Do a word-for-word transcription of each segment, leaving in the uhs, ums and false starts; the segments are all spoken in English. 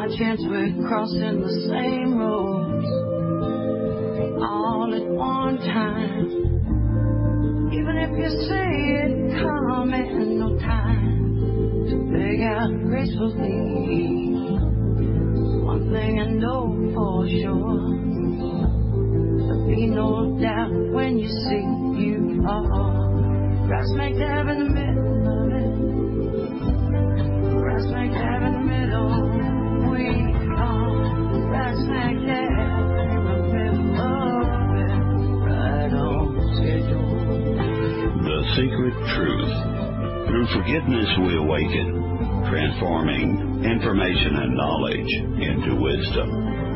chance we're crossing the same roads all at one time. Even if you say it coming, no time to beg out gracefully. One thing I know for sure, there'll be no doubt when you see you are right smack dab in the middle of it. Right smack dab in the middle. We are right smack dab in the middle of it. Right on schedule. The Secret Truth. Through forgiveness we awaken, transforming information and knowledge into wisdom.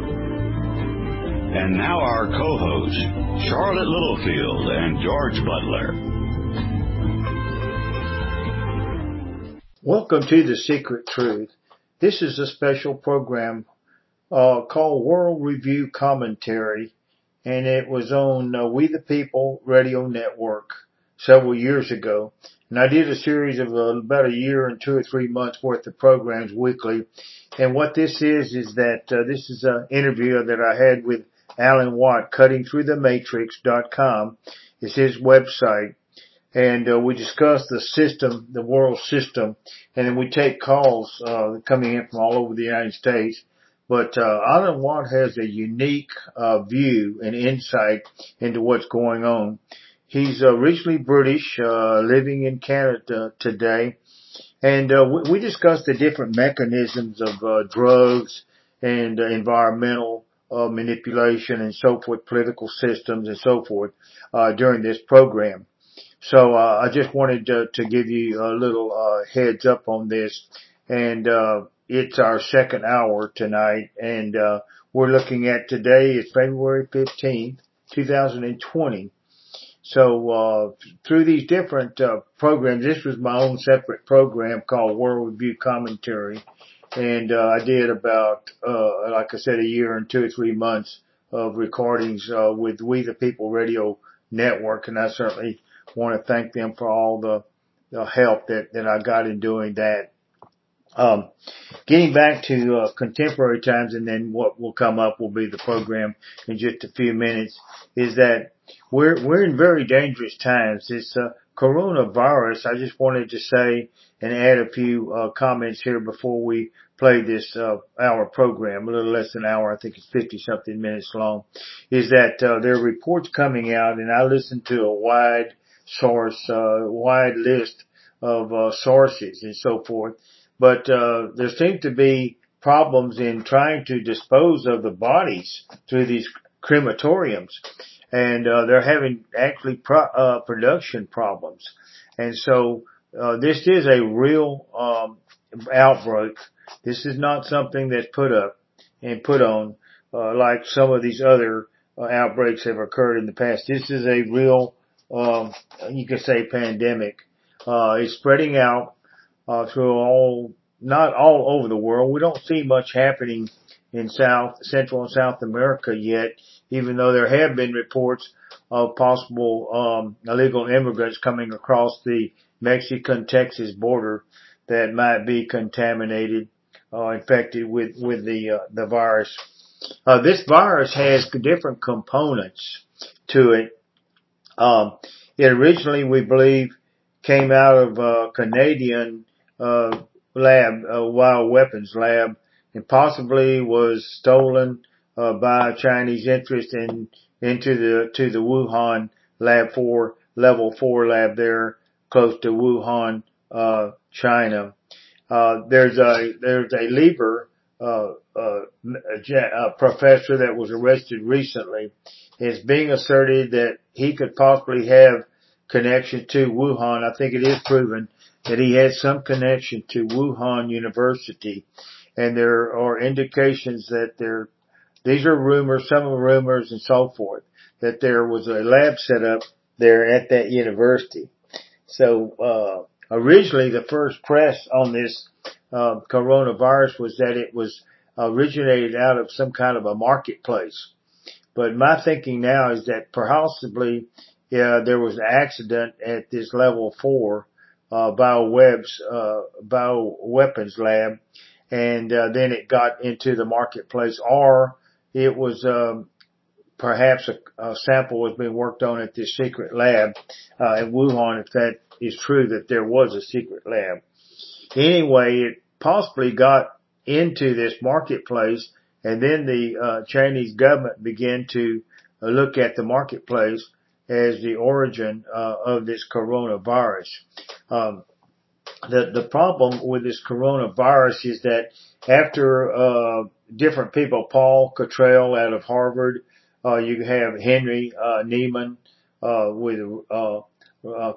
And now our co-hosts, Charlotte Littlefield and George Butler. Welcome to The Secret Truth. This is a special program uh, called World Review Commentary, and it was on uh, We the People Radio Network several years ago. And I did a series of uh, about a year and two or three months worth of programs weekly. And what this is, is that uh, this is an interview that I had with Alan Watt, cutting through the matrix dot com is his website. And uh, we discuss the system, the world system, and then we take calls uh, coming in from all over the United States. But uh, Alan Watt has a unique uh, view and insight into what's going on. He's uh, originally British, uh, living in Canada today, and uh, we, we discuss the different mechanisms of uh, drugs and uh, environmental uh, manipulation and so forth, political systems and so forth uh, during this program. So uh, I just wanted to, to give you a little uh, heads up on this, and uh, it's our second hour tonight, and uh, we're looking at today is February fifteenth, two thousand twenty. So uh through these different uh, programs, this was my own separate program called World Review Commentary, and uh, I did about, uh like I said, a year and two or three months of recordings uh with We the People Radio Network, and I certainly want to thank them for all the, the help that, that I got in doing that. Um, getting back to uh, contemporary times, and then what will come up will be the program in just a few minutes, is that we're we're in very dangerous times. This uh, coronavirus, I just wanted to say and add a few uh, comments here before we play this uh, hour program, a little less than an hour, I think it's fifty something minutes long, is that uh, there are reports coming out, and I listened to a wide source, uh, wide list of uh, sources and so forth. But uh, there seem to be problems in trying to dispose of the bodies through these crematoriums, and uh, they're having actually pro- uh, production problems. And so uh, this is a real um, outbreak. This is not something that's put up and put on uh, like some of these other uh, outbreaks have occurred in the past. This is a real, um, you could say, pandemic. Uh, it's spreading out Uh, through all, not all over the world. We don't see much happening in South, Central and South America yet, even though there have been reports of possible, um, illegal immigrants coming across the Mexican-Texas border that might be contaminated, uh, infected with, with the, uh, the virus. Uh, this virus has different components to it. Um, it originally, we believe, came out of a Canadian uh lab, a wild weapons lab, and possibly was stolen uh, by Chinese interest in into the to the Wuhan lab four level four lab there close to Wuhan, uh China. Uh there's a there's a Lieber uh, uh a professor that was arrested recently. It's being asserted that he could possibly have connection to Wuhan. I think it is proven that he has some connection to Wuhan University, and there are indications that there, these are rumors, some are rumors and so forth, that there was a lab set up there at that university. So, uh, originally the first press on this, uh, coronavirus was that it was originated out of some kind of a marketplace. But my thinking now is that possibly, yeah, there was an accident at this level four, uh, biowebs, uh, bioweapons lab, and uh, then it got into the marketplace, or it was um, perhaps a, a sample was being worked on at this secret lab uh, in Wuhan, if that is true, that there was a secret lab. Anyway, it possibly got into this marketplace, and then the uh, Chinese government began to uh, look at the marketplace as the origin uh, of this coronavirus. Um, the the problem with this coronavirus is that after uh, different people, Paul Cottrell out of Harvard, uh, you have Henry uh, Neiman uh, with uh, uh,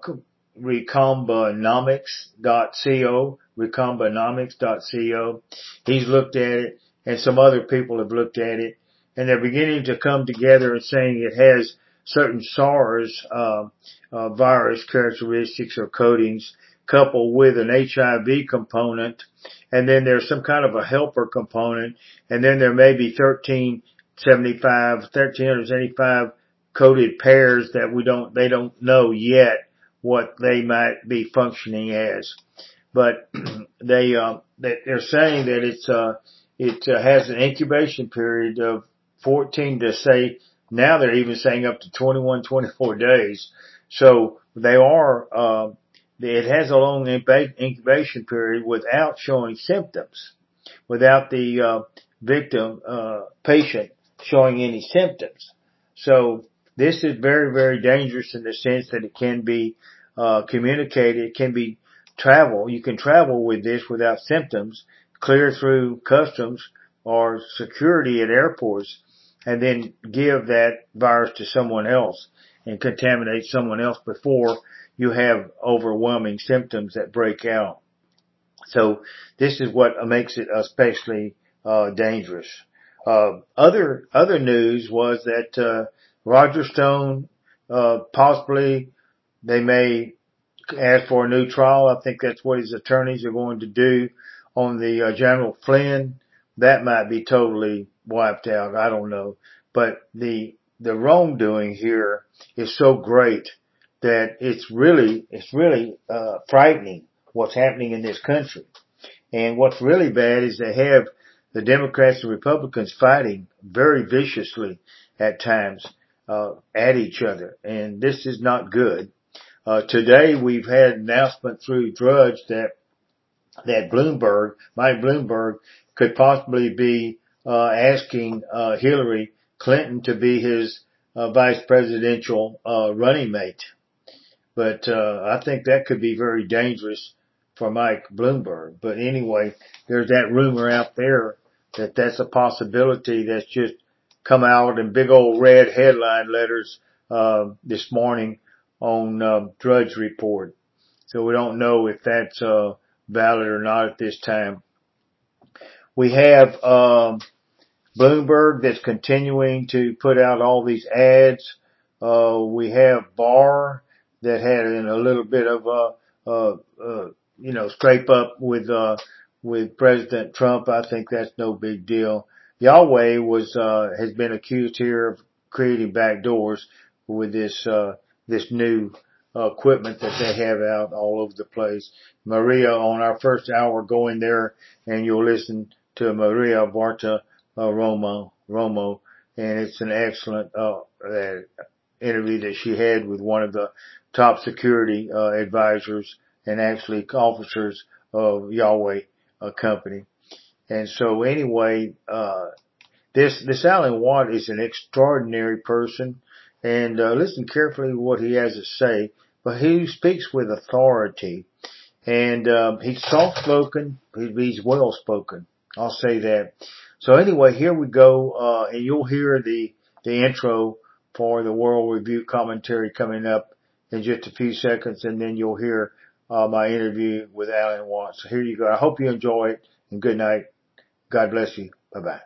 Recombinomics dot co, Recombinomics dot co. He's looked at it, and some other people have looked at it, and they're beginning to come together and saying it has certain SARS uh, uh, virus characteristics or coatings, coupled with an H I V component, and then there's some kind of a helper component, and then there may be thirteen seventy-five, thirteen seventy-five coded pairs that we don't, they don't know yet what they might be functioning as. But they, uh, they're saying that it's, uh, it uh, has an incubation period of fourteen to say, now they're even saying up to twenty-one, twenty-four days. So they are, uh, it has a long incubation period without showing symptoms, without the, uh, victim, uh, patient showing any symptoms. So this is very, very dangerous in the sense that it can be, uh, communicated, it can be travel. You can travel with this without symptoms, clear through customs or security at airports, and then give that virus to someone else and contaminate someone else before you have overwhelming symptoms that break out. So this is what makes it especially uh, dangerous. Uh, other other news was that uh, Roger Stone uh, possibly they may ask for a new trial. I think that's what his attorneys are going to do on the uh, General Flynn. That might be totally wiped out. I don't know. But the, the wrongdoing here is so great that it's really, it's really, uh, frightening what's happening in this country. And what's really bad is they have the Democrats and Republicans fighting very viciously at times, uh, at each other. And this is not good. Uh, today we've had an announcement through Drudge that, that Bloomberg, Mike Bloomberg could possibly be, uh, asking, uh, Hillary Clinton to be his, uh, vice presidential, uh, running mate. But, uh, I think that could be very dangerous for Mike Bloomberg. But anyway, there's that rumor out there that that's a possibility that's just come out in big old red headline letters, uh, this morning on, um, Drudge Report. So we don't know if that's, uh, valid or not at this time. We have, um, Bloomberg that's continuing to put out all these ads. Uh, we have Barr that had in a little bit of a, uh, uh, you know, scrape up with, uh, with President Trump. I think that's no big deal. Yahweh was, uh, has been accused here of creating backdoors with this, uh, this new uh, equipment that they have out all over the place. Maria, on our first hour, go in there and you'll listen to Maria Varta uh, Romo, Romo, and it's an excellent uh, uh, interview that she had with one of the top security uh, advisors and actually officers of Yahweh uh, company. And so anyway, uh, this, this Alan Watt is an extraordinary person, and uh, listen carefully to what he has to say, but he speaks with authority, and um, he's soft-spoken, he's well-spoken. I'll say that. So anyway, here we go, uh, and you'll hear the, the intro for the World Review commentary coming up in just a few seconds, and then you'll hear, uh, my interview with Alan Watts. So here you go. I hope you enjoy it, and good night. God bless you. Bye-bye.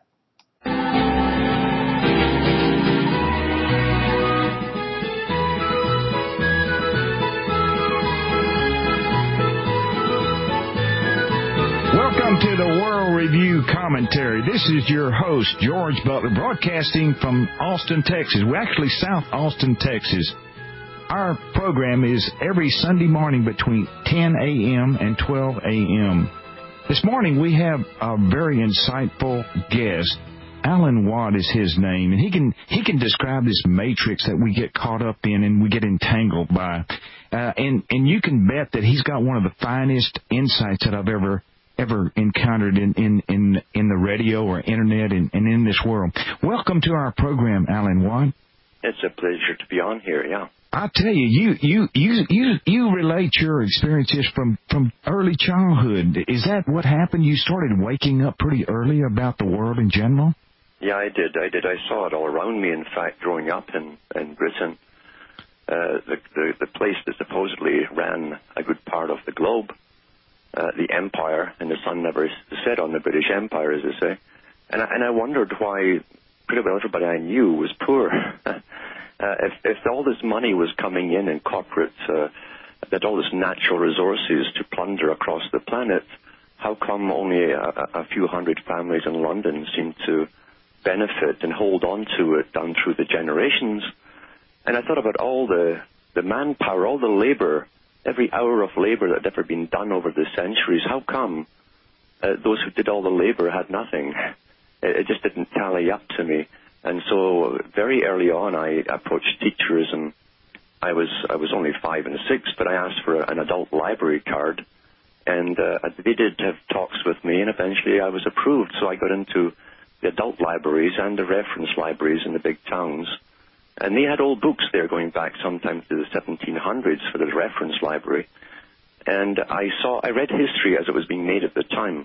Welcome to the World Review Commentary. This is your host, George Butler, broadcasting from Austin, Texas. We're actually South Austin, Texas. Our program is every Sunday morning between ten a.m. and twelve a.m. This morning we have a very insightful guest. Alan Watt is his name, and he can he can describe this matrix that we get caught up in and we get entangled by. Uh, and, and you can bet that he's got one of the finest insights that I've ever ever encountered in, in, in, in the radio or internet and, and in this world. Welcome to our program, Alan Watt. It's a pleasure to be on here, yeah. I tell you, you you you you you relate your experiences from, from early childhood. Is that what happened? You started waking up pretty early about the world in general? Yeah, I did. I did. I saw it all around me, in fact, growing up in, in Britain. Uh, the, the, the place that supposedly ran a good part of the globe, uh, the empire, and the sun never set on the British Empire, as they say. And I, and I wondered why pretty well everybody I knew was poor. Uh, if, if all this money was coming in in corporate, uh, that all this natural resources to plunder across the planet, how come only a, a few hundred families in London seem to benefit and hold on to it down through the generations? And I thought about all the, the manpower, all the labor, every hour of labor that had ever been done over the centuries. How come uh, those who did all the labor had nothing? It, it just didn't tally up to me. And so very early on, I approached teachers, and I was I was only five and six, but I asked for an adult library card, and uh, they did have talks with me, and eventually I was approved. So I got into the adult libraries and the reference libraries in the big towns, and they had old books there going back sometimes to the seventeen hundreds for the reference library. And I saw, I read history as it was being made at the time,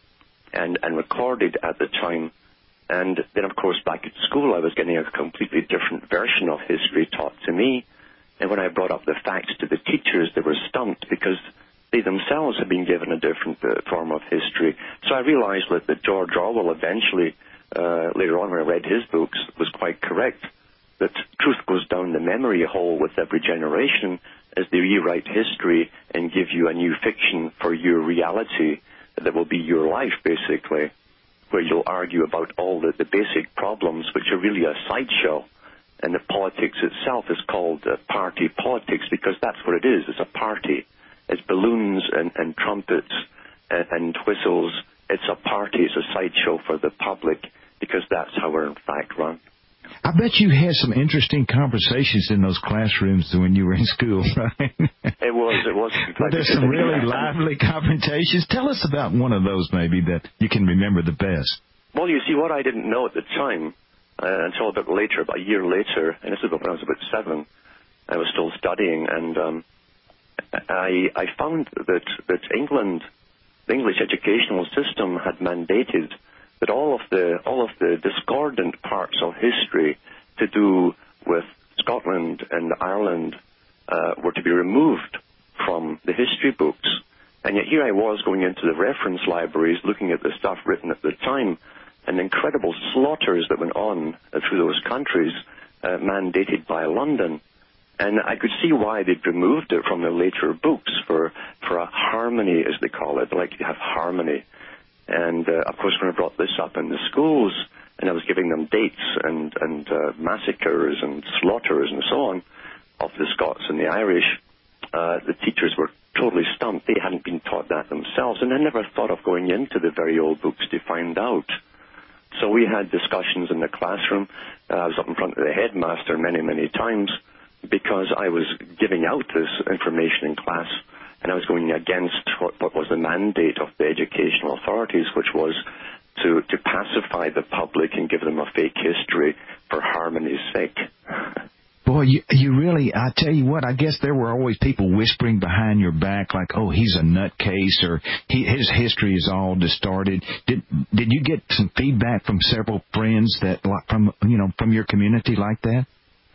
and and recorded at the time. And then, of course, back at school, I was getting a completely different version of history taught to me. And when I brought up the facts to the teachers, they were stumped because they themselves had been given a different uh, form of history. So I realized that, that George Orwell eventually, uh, later on when I read his books, was quite correct, that truth goes down the memory hole with every generation as they rewrite history and give you a new fiction for your reality that will be your life, basically, where you'll argue about all the, the basic problems, which are really a sideshow. And the politics itself is called uh, party politics because that's what it is. It's a party. It's balloons and, and trumpets and, and whistles. It's a party. It's a sideshow for the public because that's how we're in fact run. I bet you had some interesting conversations in those classrooms when you were in school, right? It was. It was. Were there some really lively confrontations? Tell us about one of those, maybe, that you can remember the best. Well, you see, what I didn't know at the time, uh, until a bit later, about a year later, and this is when I was about seven, I was still studying, and um, I, I found that, that England, the English educational system, had mandated that all of the all of the discordant parts of history to do with Scotland and Ireland uh, were to be removed from the history books. And yet here I was going into the reference libraries, looking at the stuff written at the time, and incredible slaughters that went on uh, through those countries, uh, mandated by London. And I could see why they'd removed it from the later books for, for a harmony, as they call it. They like to have harmony. And, uh, of course, when I brought this up in the schools, and I was giving them dates and, and uh, massacres and slaughters and so on of the Scots and the Irish, uh, the teachers were totally stumped. They hadn't been taught that themselves, and they never thought of going into the very old books to find out. So we had discussions in the classroom. Uh, I was up in front of the headmaster many, many times because I was giving out this information in class, and I was going against what, what was the mandate of the educational authorities, which was to, to pacify the public and give them a fake history for harmony's sake. Boy, you, you really, I tell you what, I guess there were always people whispering behind your back like, oh, he's a nutcase, or he, his history is all distorted. Did did you get some feedback from several friends that, from you know, from your community like that?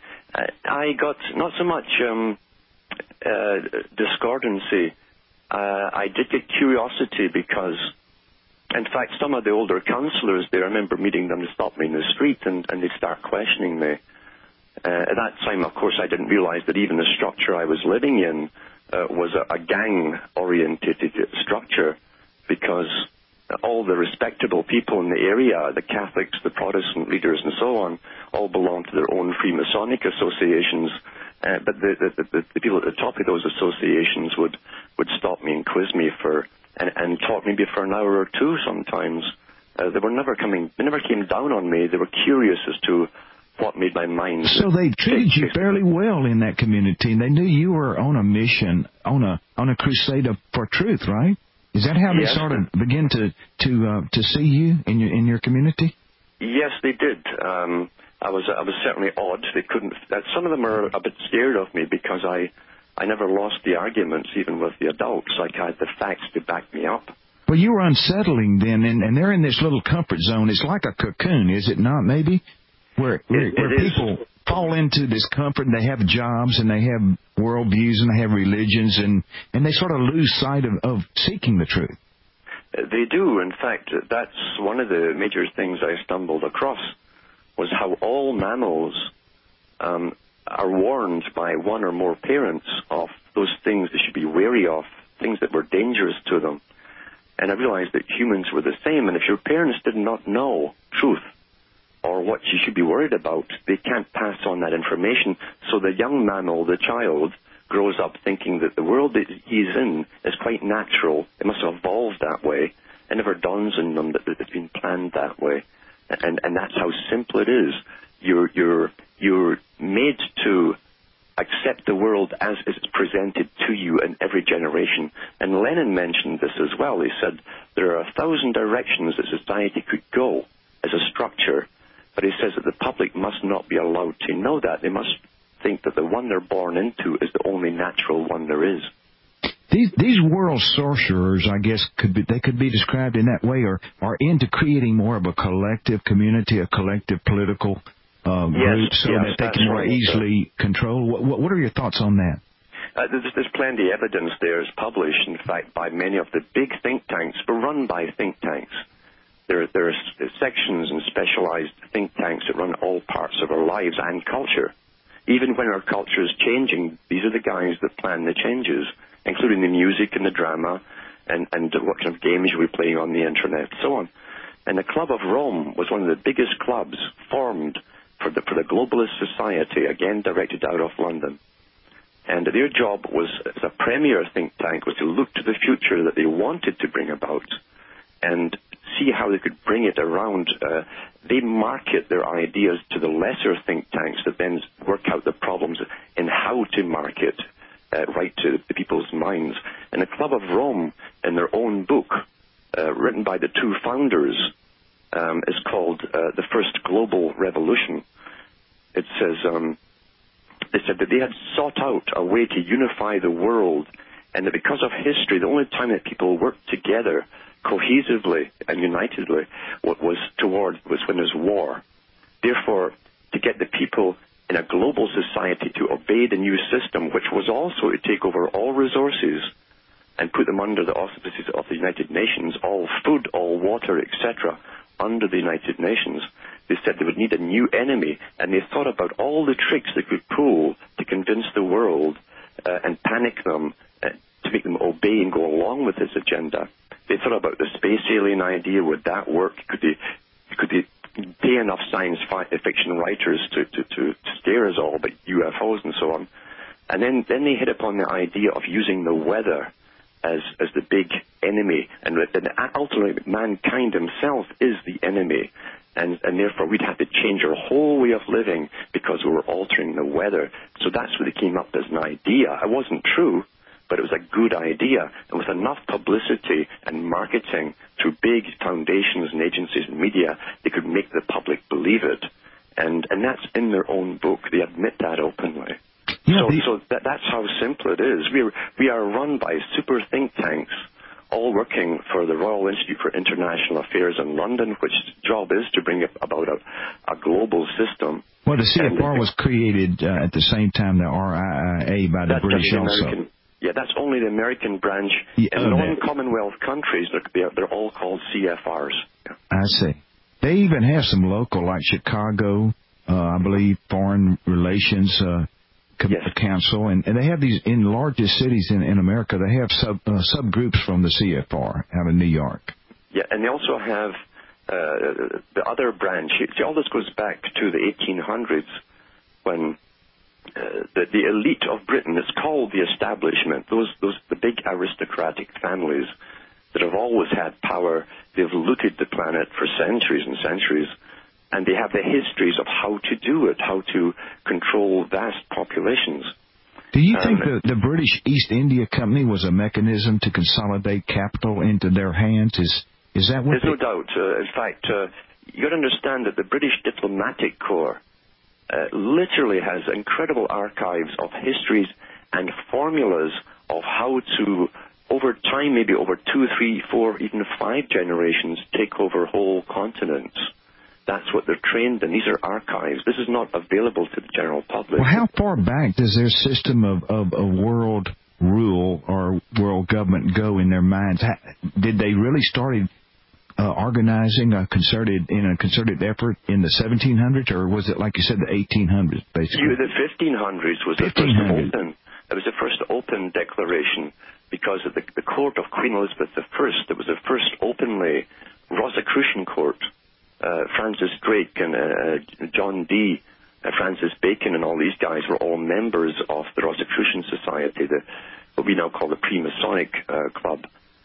I got not so much um, uh, discordancy. Uh, I did get curiosity because, in fact, some of the older counsellors there, I remember meeting them to stop me in the street, and, and they'd start questioning me. Uh, at that time, of course, I didn't realize that even the structure I was living in uh, was a, a gang-oriented structure, because all the respectable people in the area, the Catholics, the Protestant leaders, and so on, all belonged to their own Freemasonic associations. Uh, but the, the, the, the people at the top of those associations would, would stop me and quiz me for and, and talk maybe for an hour or two sometimes. Uh, they were never coming, they never came down on me. They were curious as to what made my mind. So they treated you fairly well in that community, and they knew you were on a mission, on a on a crusade of, for truth, right? Is that how Yes. they sort of begin to to uh, to see you in your in your community? Yes, they did. Um, I was I was certainly odd. They couldn't. That some of them are a bit scared of me because I I never lost the arguments even with the adults. Like I had the facts to back me up. Well, you were unsettling then, and, and they're in this little comfort zone. It's like a cocoon, is it not? Maybe where where, It- where it is. people fall into this comfort, and they have jobs, and they have worldviews, and they have religions, and and they sort of lose sight of, of seeking the truth. They do. In fact, that's one of the major things I stumbled across, was how all mammals um, are warned by one or more parents of those things they should be wary of, things that were dangerous to them. And I realized that humans were the same, and if your parents did not know truth or what you should be worried about, they can't pass on that information. So the young mammal, the child, grows up thinking that the world that he's in is quite natural. It must have evolved that way. It never dawns on them that it's been planned that way. And and that's how simple it is. You're you're you're made to accept the world as it's presented to you in every generation. And Lenin mentioned this as well. He said there are a thousand directions that society could go as a structure, but he says that the public must not be allowed to know that. They must think that the one they're born into is the only natural one there is. These these world sorcerers, I guess, could be they could be described in that way, or are into creating more of a collective community, a collective political uh, group, so yes, that they that's can more right. easily control. What, what, what are your thoughts on that? Uh, there's, there's plenty of evidence there is published, in fact, by many of the big think tanks, but run by think tanks. There, there are sections and specialized think tanks that run all parts of our lives and culture. Even when our culture is changing, these are the guys that plan the changes, including the music and the drama and, and what kind of games we're playing on the internet, so on. And the Club of Rome was one of the biggest clubs formed for the, for the globalist society, again directed out of London. And their job was, as a premier think tank, was to look to the future that they wanted to bring about and see how they could bring it around. Uh, they market their ideas to the lesser think tanks that then work out the problems in how to market uh, right to the people's minds. And the Club of Rome, in their own book, uh, written by the two founders, um, is called uh, The First Global Revolution. It says, um, they said that they had sought out a way to unify the world, and that because of history, the only time that people worked together cohesively and unitedly what was toward was when there's war. Therefore, to get the people in a global society to obey the new system, which was also to take over all resources and put them under the auspices of the United Nations, all food, all water, et cetera, under the United Nations, they said they would need a new enemy, and they thought about all the tricks they could pull to convince the world uh, and panic them uh, to make them obey and go along with this agenda. They thought about the space alien idea. Would that work? Could they, could they pay enough science fiction writers to, to, to, to scare us all about U F Os and so on? And then, then they hit upon the idea of using the weather as as the big enemy, and that ultimately mankind himself is the enemy, and, and therefore we'd have to change our whole way of living because we were altering the weather. So that's where they came up as an idea. It wasn't true, but it was a good idea, and with enough publicity and marketing through big foundations and agencies and media, they could make the public believe it. And and that's in their own book. They admit that openly. Yeah, so the, so that, that's how simple it is. We are, we are run by super think tanks, all working for the Royal Institute for International Affairs in London, which job is to bring about a, a global system. Well, the C F R and, was created uh, at the same time the R I I A by the that's British the also. American, yeah, that's only the American branch. Yeah, In oh, non-Commonwealth countries, they're, they're, they're all called C F Rs. Yeah. I see. They even have some local, like Chicago, uh, I believe, Foreign Relations uh, Com- Yes. Council, and, and they have these in largest cities in, in America. They have sub uh, subgroups from the C F R out of New York. Yeah, and they also have uh, the other branch. See, all this goes back to the eighteen hundreds when uh, the, the elite of Britain, it's called the establishment, those, those the big aristocratic families, that have always had power. They've looted the planet for centuries and centuries, and they have the histories of how to do it, how to control vast populations. Do you um, think the, the British East India Company was a mechanism to consolidate capital into their hands? Is is that what? There's no doubt. Uh, in fact, uh, you got to understand that the British Diplomatic Corps uh, literally has incredible archives of histories and formulas of how to, over time, maybe over two, three, four, even five generations, take over whole continents. That's what they're trained in. These are archives. This is not available to the general public. Well, how far back does their system of, of, of world rule or world government go in their minds? How, did they really start uh, organizing a concerted in a concerted effort in the seventeen hundreds, or was it, like you said, the eighteen hundreds, basically? You, the fifteen hundreds was the first open. It was the first open declaration because of the, the court of Queen Elizabeth the First. It was the first openly Rosicrucian court. Uh, Francis Drake and uh, John Dee, uh, Francis Bacon, and all these guys were all members of the Rosicrucian Society, the, what we now call the Pre-Masonic uh, Club.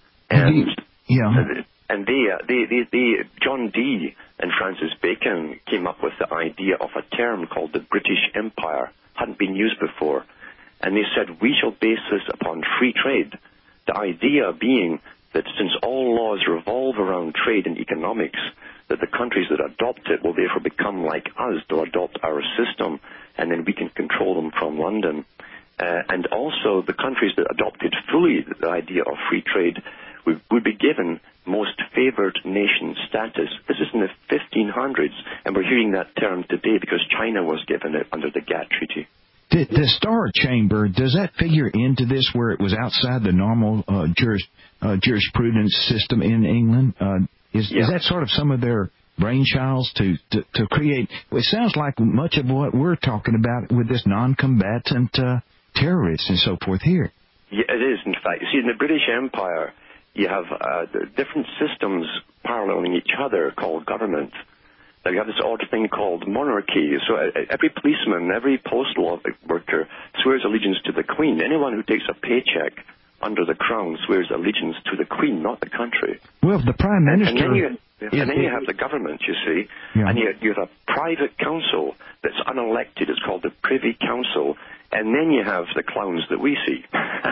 And yeah, and they, uh, they, they, they, John Dee and Francis Bacon came up with the idea of a term called the British Empire. Hadn't been used before, and they said we shall base this upon free trade. The idea being that since all laws revolve around trade and economics, that the countries that adopt it will therefore become like us. They'll adopt our system, and then we can control them from London. Uh, and also, the countries that adopted fully the idea of free trade would, would be given most favored nation status. This is in the fifteen hundreds, and we're hearing that term today because China was given it under the GATT Treaty. The, the Star Chamber, does that figure into this where it was outside the normal uh, juris, uh, jurisprudence system in England? Uh, Is, yeah. is that sort of some of their brainchilds to, to, to create? It sounds like much of what we're talking about with this non-combatant uh, terrorists and so forth here. Yeah, it is, in fact. You see, in the British Empire, you have uh, different systems paralleling each other called government. Now, you have this odd thing called monarchy. So uh, every policeman, every postal worker swears allegiance to the Queen. Anyone who takes a paycheck under the crown swears allegiance to the Queen, not the country. Well, the Prime Minister... And, and then, you, and then you have the government, you see, yeah. and you, you have a private council that's unelected. It's called the Privy Council, and then you have the clowns that we see.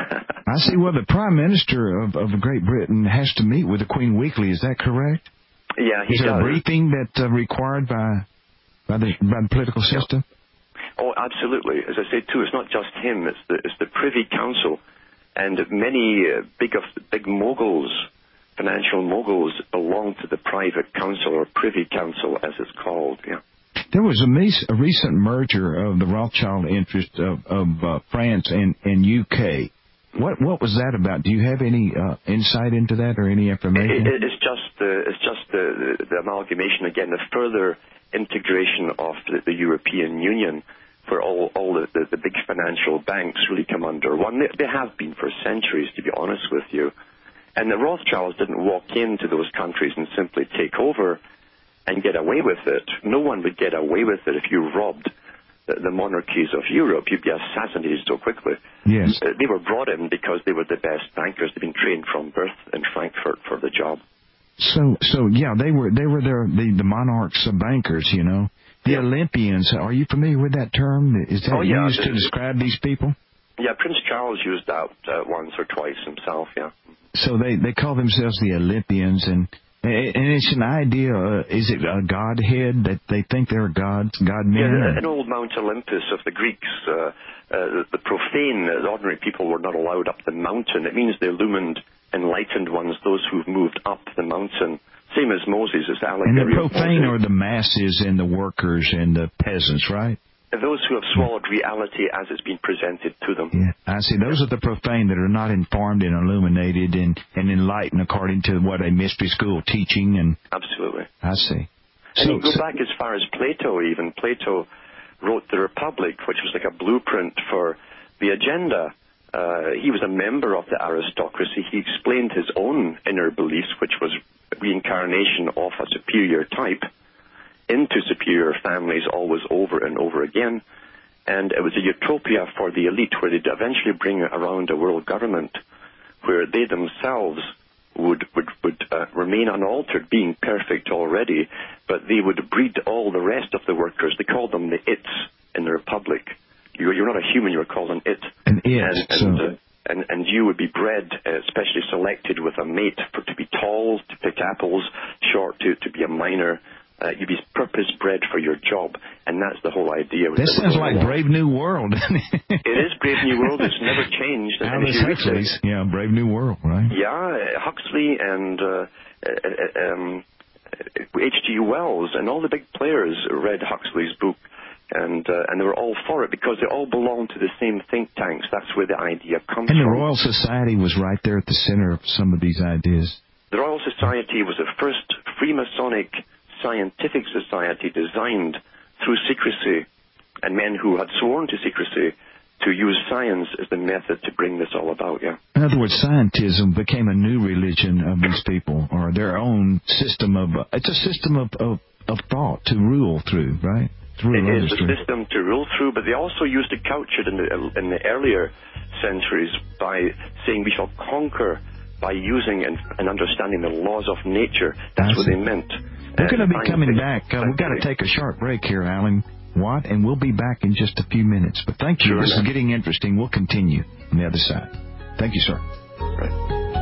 I see. Well, the Prime Minister of, of Great Britain has to meet with the Queen weekly. Is that correct? Yeah, he Is there does. a briefing that uh, required by by the, by the political system? Oh, absolutely. As I say, too, it's not just him. It's the, it's the Privy Council. And many uh, big of big moguls, financial moguls, belong to the private council or privy council, as it's called. Yeah. There was a, mes- a recent merger of the Rothschild interest of, of uh, France and, and U K. What what was that about? Do you have any uh, insight into that or any information? It, it, it's just the it's just the, the, the amalgamation again, the further integration of the, the European Union, where all, all the, the, the big financial banks really come under one. They, they have been for centuries, to be honest with you. And the Rothschilds didn't walk into those countries and simply take over and get away with it. No one would get away with it if you robbed the, the monarchies of Europe. You'd be assassinated so quickly. Yes. Uh, they were brought in because they were the best bankers. They'd been trained from birth in Frankfurt for the job. So, so yeah, they were they were their, the the monarchs of bankers, you know. The yeah. Olympians, are you familiar with that term? Is that oh, yeah. used to describe these people? Yeah, Prince Charles used that uh, once or twice himself, yeah. So they, they call themselves the Olympians, and and it's an idea, uh, is it a godhead that they think they're gods, god-men? Yeah, an old Mount Olympus of the Greeks. Uh, uh, the profane, the ordinary people were not allowed up the mountain. It means the illumined, enlightened ones, those who've moved up the mountain. Same as Moses, it's allegory. And the profane are the masses and the workers and the peasants, right? Those who have swallowed reality as it's been presented to them. Yeah, I see. Those yeah. are the profane that are not informed and illuminated and, and enlightened according to what a mystery school teaching. And absolutely. I see. And so, you go so, back as far as Plato even. Plato wrote the Republic, which was like a blueprint for the agenda. Uh, he was a member of the aristocracy. He explained his own inner beliefs, which was reincarnation of a superior type into superior families always over and over again. And it was a utopia for the elite where they'd eventually bring around a world government where they themselves would would, would uh, remain unaltered, being perfect already, but they would breed all the rest of the workers. They called them the its in the Republic. You're, you're not a human, you're called an it. An it, and, so... and, uh, and, and you would be bred, uh, specially selected with a mate for to be tall, to pick apples, short, to, to be a miner. Uh, you'd be purpose-bred for your job, and that's the whole idea. That sounds like along. Brave New World. It is Brave New World. It's never changed. Aldous Huxley's, yeah, Brave New World, right? Yeah, Huxley and uh, uh, um, H G Wells and all the big players read Huxley's book, and uh, and they were all for it because they all belong to the same think tanks. That's where the idea comes and from. And the Royal Society was right there at the center of some of these ideas. The Royal Society was the first Freemasonic scientific society designed through secrecy, and men who had sworn to secrecy to use science as the method to bring this all about, yeah. In other words, scientism became a new religion of these people, or their own system of, uh, it's a system of, of, of thought to rule through, right? Through it is a system to rule through, but they also used to couch it in the, in the earlier centuries by saying we shall conquer by using and, and understanding the laws of nature. That's what they meant. We're going to be coming back. Uh, we've got to take a sharp break here, Alan Watt, and we'll be back in just a few minutes. But thank you. Sure, this man. is getting interesting. We'll continue on the other side. Thank you, sir. Right.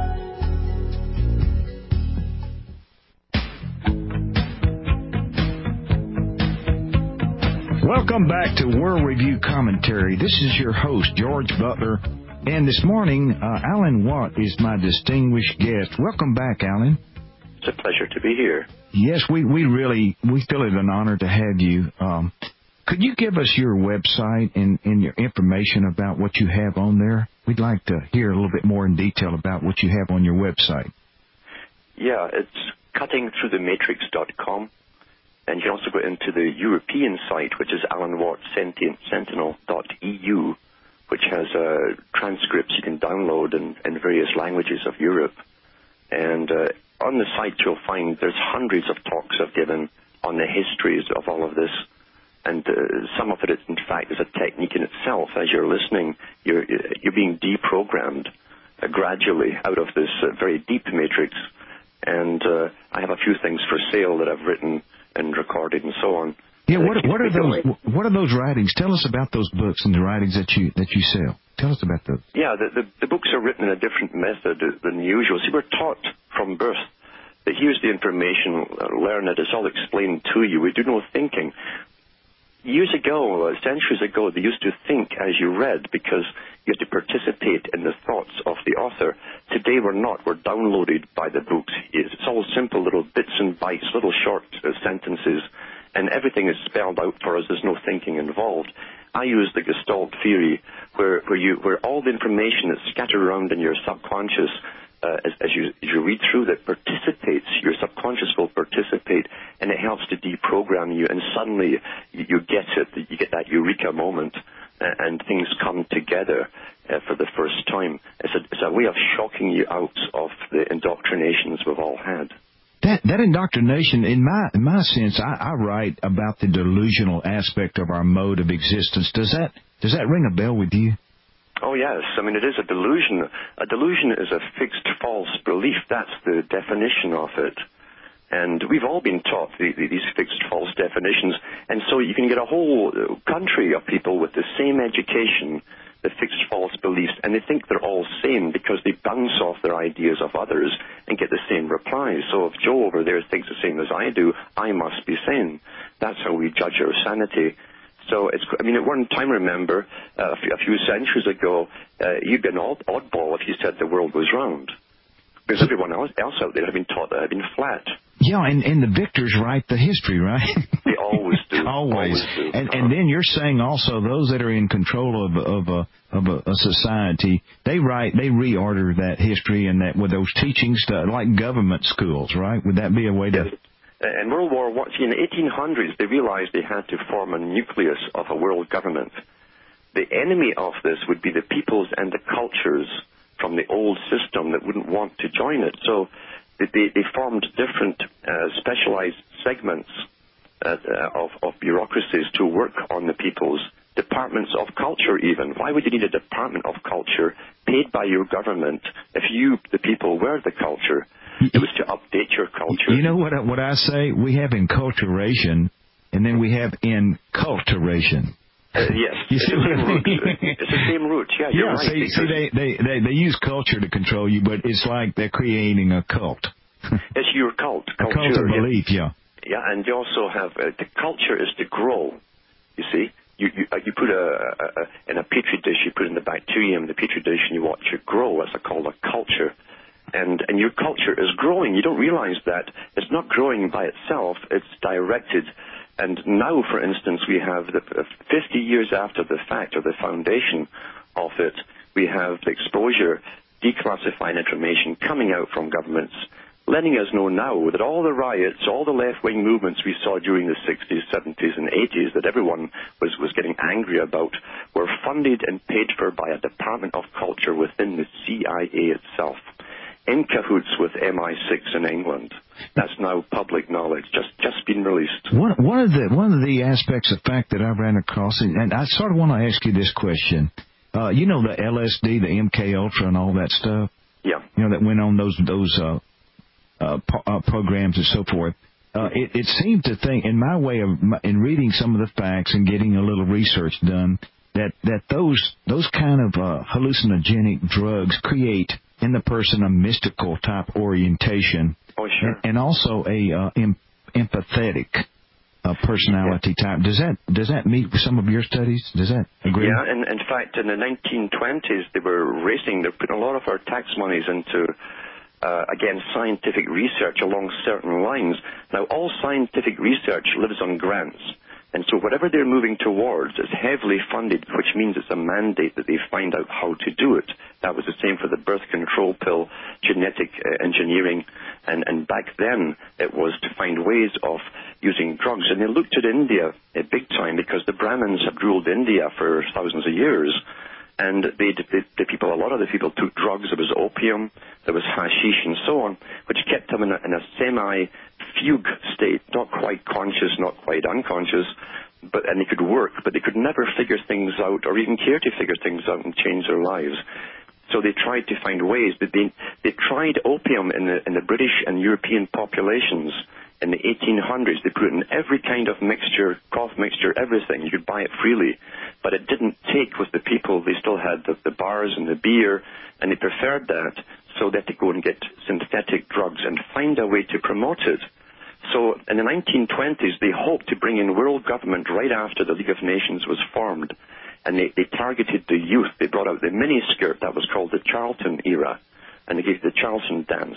Welcome back to World Review Commentary. This is your host, George Butler. And this morning, uh, Alan Watt is my distinguished guest. Welcome back, Alan. It's a pleasure to be here. Yes, we, we really, we feel it an honor to have you. Um, could you give us your website and, and your information about what you have on there? We'd like to hear a little bit more in detail about what you have on your website. Yeah, it's cutting through the matrix dot com. And you can also go into the European site, which is alan watt sentinel dot e u, which has uh, transcripts you can download in, in various languages of Europe. And uh, on the site you'll find there's hundreds of talks I've given on the histories of all of this. And uh, some of it, in fact, is a technique in itself. As you're listening, you're, you're being deprogrammed uh, gradually out of this uh, very deep matrix. And uh, I have a few things for sale that I've written and recorded and so on. Yeah, what, what are those? Going. What are those writings? Tell us about those books and the writings that you that you sell. Tell us about those. Yeah, the, the, the books are written in a different method than usual. See, we're taught from birth that here's the information, learn it, it's all explained to you. We do no thinking. Years ago, uh, centuries ago, they used to think as you read because you had to participate in the thoughts of the author. Today we're not. We're downloaded by the books. It's all simple little bits and bytes, little short uh, sentences, and everything is spelled out for us. There's no thinking involved. I use the Gestalt theory where, where, you, where all the information that's scattered around in your subconscious Uh, as, as, you, as you read through that participates, your subconscious will participate, and it helps to deprogram you, and suddenly you, you get it, you get that eureka moment, uh, and things come together uh, for the first time. It's a, it's a way of shocking you out of the indoctrinations we've all had. That that indoctrination, in my in my sense, I, I write about the delusional aspect of our mode of existence. Does that does that ring a bell with you? Oh, yes. I mean, it is a delusion. A delusion is a fixed false belief. That's the definition of it. And we've all been taught the, the, these fixed false definitions. And so you can get a whole country of people with the same education, the fixed false beliefs, and they think they're all sane because they bounce off their ideas of others and get the same replies. So if Joe over there thinks the same as I do, I must be sane. That's how we judge our sanity. So, it's, I mean, at one time, remember, uh, a, few, a few centuries ago, uh, you'd been odd, oddball if you said the world was round. Because everyone else, else out there had been taught that it had been flat. Yeah, and, and the victors write the history, right? They always do. always. always do. And, uh-huh. and then you're saying also those that are in control of, of, a, of a, a society, they write, they reorder that history and that with those teachings to, like government schools, right? Would that be a way to... Yes. In World War One, in the eighteen hundreds, they realized they had to form a nucleus of a world government. The enemy of this would be the peoples and the cultures from the old system that wouldn't want to join it. So they, they formed different uh, specialized segments uh, of, of bureaucracies to work on the peoples, departments of culture even. Why would you need a department of culture paid by your government if you, the people, were the culture? It was to update your culture. You know what I, what I say? We have enculturation, and then we have enculturation. Uh, yes, you it's see the what same I root. mean? It's the same root. Yeah, you're yeah, right. See, see they, they, they, they use culture to control you, but it's like they're creating a cult. It's your cult. A culture, cult of belief, yeah. Yeah, and you also have, uh, the culture is to grow, you see. You you, uh, you put a, a, a, in a petri dish, you put in the bacterium, the petri dish, and you watch it grow. That's called a culture. And, and your culture is growing. You don't realize that. It's not growing by itself. It's directed. And now, for instance, we have the uh, fifty years after the fact, or the foundation of it, we have the exposure, declassifying information coming out from governments, letting us know now that all the riots, all the left-wing movements we saw during the sixties, seventies, and eighties that everyone was, was getting angry about were funded and paid for by a Department of Culture within the C I A itself, in cahoots with M I six in England. That's now public knowledge, just just been released. One, one of the one of the aspects of fact that I ran across, and, and I sort of want to ask you this question. Uh, you know the L S D, the M K Ultra, and all that stuff? Yeah. You know, that went on those those uh, uh, po- uh, programs and so forth. Uh, it, it seemed to think, in my way of, in reading some of the facts and getting a little research done, that, that those those kind of uh, hallucinogenic drugs create in the person a mystical type orientation. Oh, sure. And, and also a uh, em- empathetic uh, personality yeah. type. Does that does that meet with some of your studies? Does that agree? Yeah, and in fact, in the nineteen twenties, they were racing. They're putting a lot of our tax monies into, uh, again, scientific research along certain lines. Now, all scientific research lives on grants. And so whatever they're moving towards is heavily funded, which means it's a mandate that they find out how to do it. That was the same for the birth control pill, genetic uh, engineering, and, and back then it was to find ways of using drugs. And they looked at India uh, big time because the Brahmins had ruled India for thousands of years. And they, they, the people, a lot of the people took drugs. There was opium, there was hashish, and so on, which kept them in a, in a semi-fugue state, not quite conscious, not quite unconscious, but and they could work, but they could never figure things out or even care to figure things out and change their lives. So they tried to find ways. But they they tried opium in the in the British and European populations. In the eighteen hundreds, they put it in every kind of mixture, cough mixture, everything. You could buy it freely. But it didn't take with the people. They still had the, the bars and the beer, and they preferred that, so that they go and get synthetic drugs and find a way to promote it. So in the nineteen twenties, they hoped to bring in world government right after the League of Nations was formed. And they, they targeted the youth. They brought out the miniskirt, that was called the Charlton era, and they gave the Charlton dance.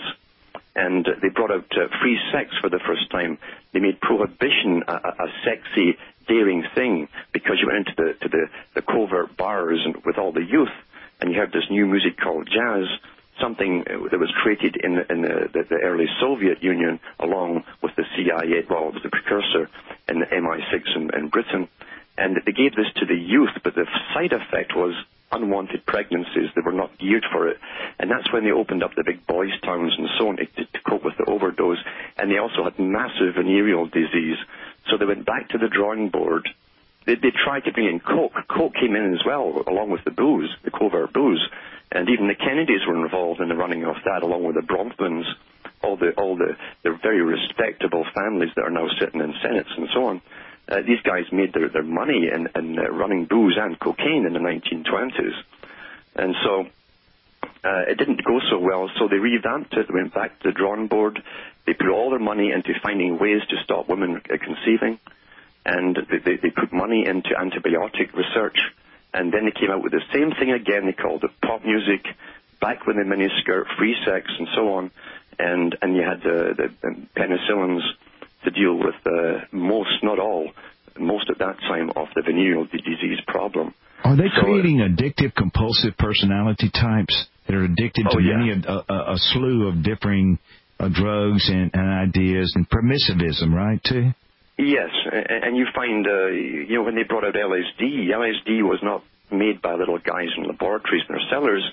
And uh, they brought out uh, free sex for the first time. They made prohibition a, a, a sexy, daring thing, because you went into the, to the, the covert bars and with all the youth, and you heard this new music called jazz, something that was created in, the, in the, the, the early Soviet Union along with the C I A, well, it was the precursor in the M I six in, in Britain. And they gave this to the youth, but the side effect was unwanted pregnancies. They were not geared for it. And that's when they opened up the big boys' towns and so on to, to cope with the overdose. And they also had massive venereal disease. So they went back to the drawing board. They, they tried to bring in Coke. Coke came in as well, along with the booze, the covert booze. And even the Kennedys were involved in the running of that, along with the Bronfmans, all the all the, the very respectable families that are now sitting in senates and so on. Uh, these guys made their, their money in, in uh, running booze and cocaine in the nineteen twenties. And so uh, it didn't go so well, so they revamped it, went back to the drawing board. They put all their money into finding ways to stop women uh, conceiving, and they, they, they put money into antibiotic research. And then they came out with the same thing again. They called it pop music, back with the miniskirt, free sex, and so on. And, and you had the, the, the penicillins to deal with uh, most, not all, most at that time of the venereal disease problem. Are they so, creating addictive, compulsive personality types that are addicted oh, to yeah. many a, a, a slew of differing uh, drugs and, and ideas and permissivism, right, too? Yes, and you find, uh, you know, when they brought out L S D, L S D was not made by little guys in laboratories in their cellars.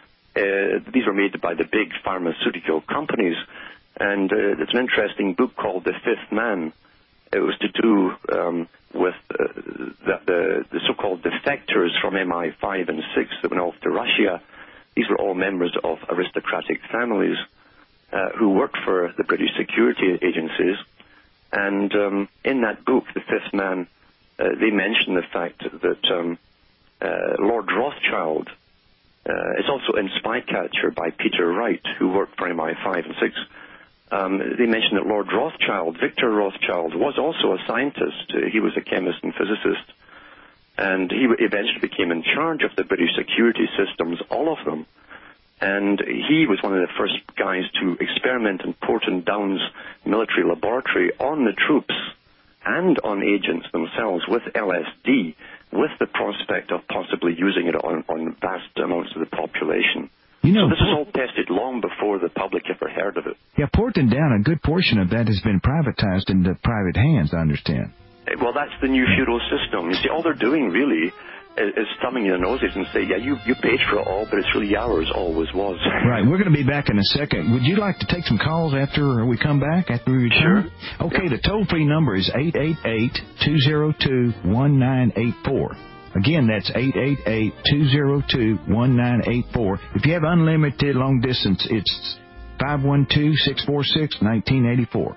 Uh, these were made by the big pharmaceutical companies. And uh, it's an interesting book called The Fifth Man. It was to do um, with uh, the, the, the so-called defectors from M I five and six that went off to Russia. These were all members of aristocratic families uh, who worked for the British security agencies. And um, in that book, The Fifth Man, uh, they mention the fact that um, uh, Lord Rothschild, uh, it's also in Spycatcher by Peter Wright, who worked for M I five and six, Um, they mentioned that Lord Rothschild, Victor Rothschild, was also a scientist. Uh, he was a chemist and physicist. And he eventually became in charge of the British security systems, all of them. And he was one of the first guys to experiment in Porton Downs military laboratory on the troops and on agents themselves with L S D, with the prospect of possibly using it on, on vast amounts of the population. You know, so this is all tested long before the public ever heard of it. Yeah, Porton Down, a good portion of that has been privatized into private hands, I understand. Well, that's the new feudal system. You see, all they're doing really is, is thumbing your noses and say, yeah, you, you paid for it all, but it's really ours, always was. Right, we're going to be back in a second. Would you like to take some calls after we come back, after we return? Sure. Okay, yeah. The toll-free number is eight eight eight, two oh two, one nine eight four. Again, that's eight eight eight, two oh two, one nine eight four. If you have unlimited long distance, it's five one two, six four six, one nine eight four.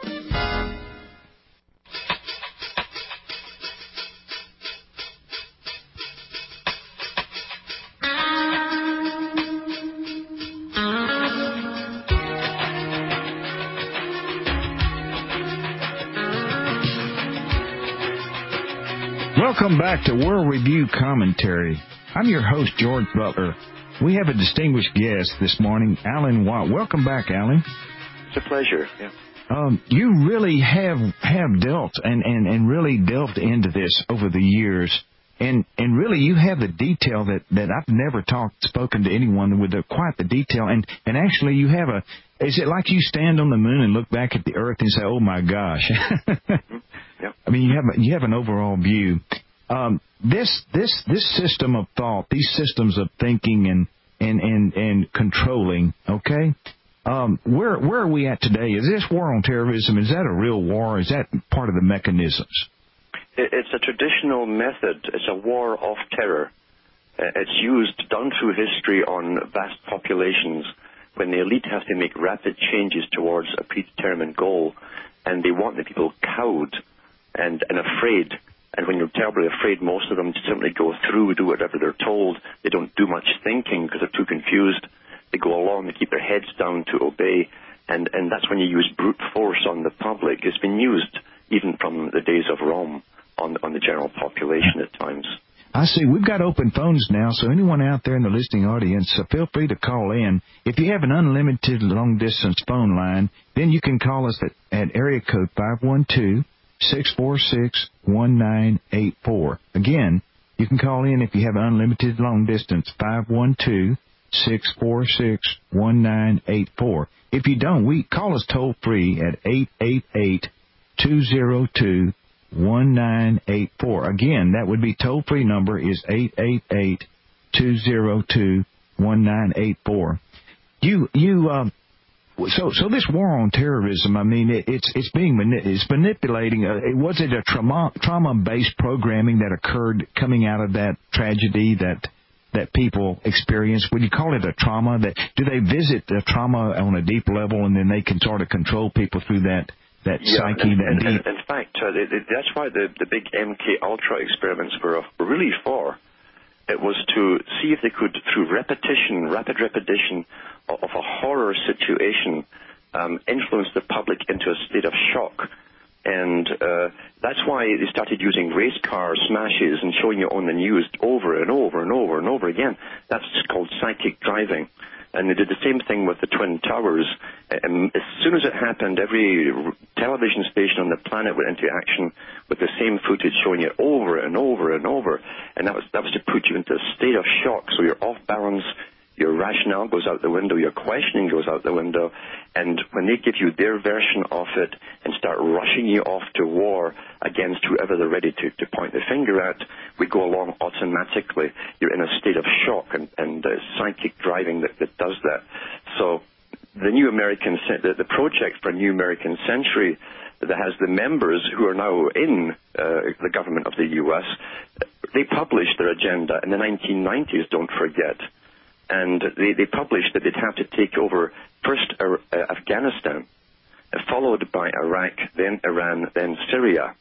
Welcome back to World Review Commentary. I'm your host, George Butler. We have a distinguished guest this morning, Alan Watt. Welcome back, Alan. It's a pleasure. Yeah. Um, you really have have dealt and, and, and really delved into this over the years, and and really you have the detail that, that I've never talked spoken to anyone with the, quite the detail, and, and actually you have a. Is it like you stand on the moon and look back at the Earth and say, "Oh my gosh"? mm-hmm. Yep. I mean, you have you have an overall view. Um, this this this system of thought, these systems of thinking and and and, and controlling, okay. Um, where where are we at today? Is this war on terrorism? Is that a real war? Is that part of the mechanisms? It's a traditional method. It's a war of terror. It's used down through history on vast populations when the elite have to make rapid changes towards a predetermined goal, and they want the people cowed and, and afraid. And when you're terribly afraid, most of them simply go through, do whatever they're told. They don't do much thinking because they're too confused. They go along, they keep their heads down to obey, and, and that's when you use brute force on the public. It's been used even from the days of Rome on, on the general population at times. I see. We've got open phones now, so anyone out there in the listening audience, uh, feel free to call in. If you have an unlimited long-distance phone line, then you can call us at, at area code five one two, six four six, one nine eight four. Again, you can call in if you have unlimited long-distance, five one two, six four six, one nine eight four. If you don't, we call us toll-free at eight eight eight, two oh two, one nine eight four. Again, that would be toll-free number is eight eight eight, two oh two, one nine eight four. You, you, um, so, so this war on terrorism, I mean, it, it's, it's being, mani- it's manipulating, uh, was it a trauma, trauma-based programming that occurred coming out of that tragedy that, that people experience? Would you call it a trauma? That, do they visit the trauma on a deep level and then they can sort of control people through that? That yeah, psyche, and, that and, deep. and in fact, uh, they, they, that's why the, the big M K Ultra experiments were, were really for. It was to see if they could, through repetition, rapid repetition of, of a horror situation, um, influence the public into a state of shock. And uh, that's why they started using race car smashes and showing it on the news over and over and over and over again. That's called psychic driving. And they did the same thing with the Twin Towers. Um, as soon as it happened, every television station on the planet went into action with the same footage showing it over and over and over. And that was that was to put you into a state of shock. So you're off balance, your rationale goes out the window, your questioning goes out the window. And when they give you their version of it and start rushing you off to war against whoever they're ready to, to point the finger at, we go along automatically. You're in a state of shock and, and uh, psychic driving that, that does that. So the New American, the, the project for New American Century that has the members who are now in uh, the government of the U S, they published their agenda in the nineteen nineties, don't forget. And they, they published that they'd have to take over first uh, Afghanistan, uh, followed by Iraq, then Iran, then Syria.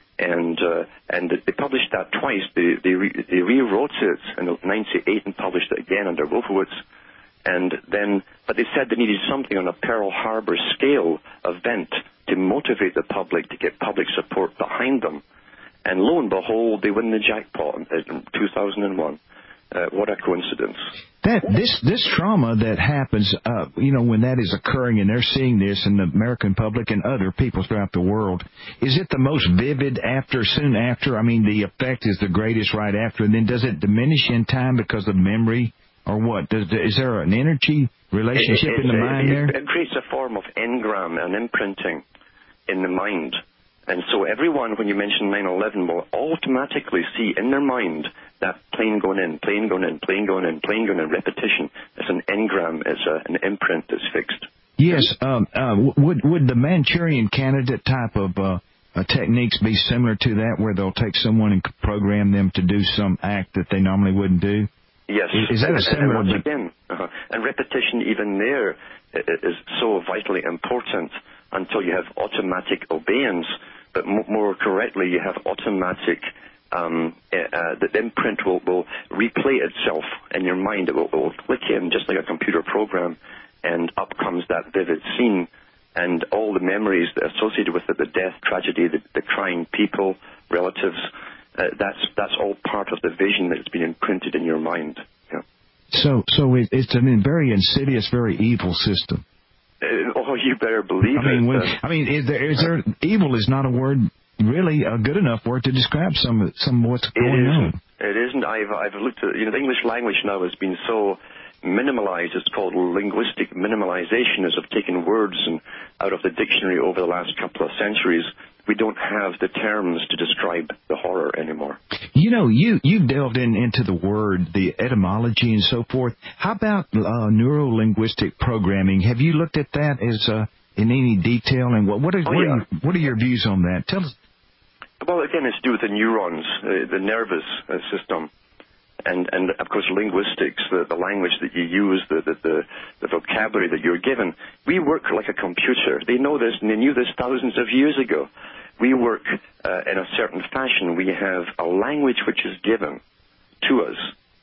And uh, and they published that twice. They, they, re, they rewrote it in ninety-eight and published it again under Wolfowitz. And then, but they said they needed something on a Pearl Harbor scale event to motivate the public, to get public support behind them. And lo and behold, they win the jackpot in two thousand one. Uh, what a coincidence. That this this trauma that happens, uh, you know, when that is occurring and they're seeing this in the American public and other people throughout the world, is it the most vivid after, soon after? I mean, the effect is the greatest right after, and then does it diminish in time because of memory, or what? Does, is there an energy relationship it, it, in the it, mind it, there? It creates a form of engram and imprinting in the mind. And so everyone, when you mention nine eleven, will automatically see in their mind that plane going in, plane going in, plane going in, plane going in, repetition. It's an engram, it's a, an imprint that's fixed. Yes. Um, uh, would would the Manchurian candidate type of uh, uh, techniques be similar to that, where they'll take someone and program them to do some act that they normally wouldn't do? Yes. Is that a similar? And, and once again, uh-huh. and repetition even there is so vitally important until you have automatic obedience. But more correctly, you have automatic, um, uh, the imprint will, will replay itself in your mind. It will, it will click in just like a computer program, and up comes that vivid scene, and all the memories that are associated with it, the death, tragedy, the, the crying people, relatives, uh, that's that's all part of the vision that's been imprinted in your mind. Yeah. So, so it, it's a very insidious, very evil system. Uh, oh, you better believe I mean, it. when, Uh, I mean, is there, is there, evil is not a word, really a good enough word to describe some of, some of what's it going isn't. on. It isn't. I've, I've looked at, you know, the English language now has been so minimalized. It's called linguistic minimalization, as of taking words and out of the dictionary over the last couple of centuries. We don't have the terms to describe the horror anymore. You know, you, you've delved in, into the word, the etymology and so forth. How about uh, neuro-linguistic programming? Have you looked at that as uh, in any detail? And what, what, are, Oh, what, yeah. are your, what are your views on that? Tell us. Well, again, it's to do with the neurons, uh, the nervous uh, system. And, and, of course, linguistics, the, the language that you use, the, the, the, the vocabulary that you're given. We work like a computer. They know this, and they knew this thousands of years ago. We work uh, in a certain fashion. We have a language which is given to us.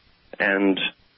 And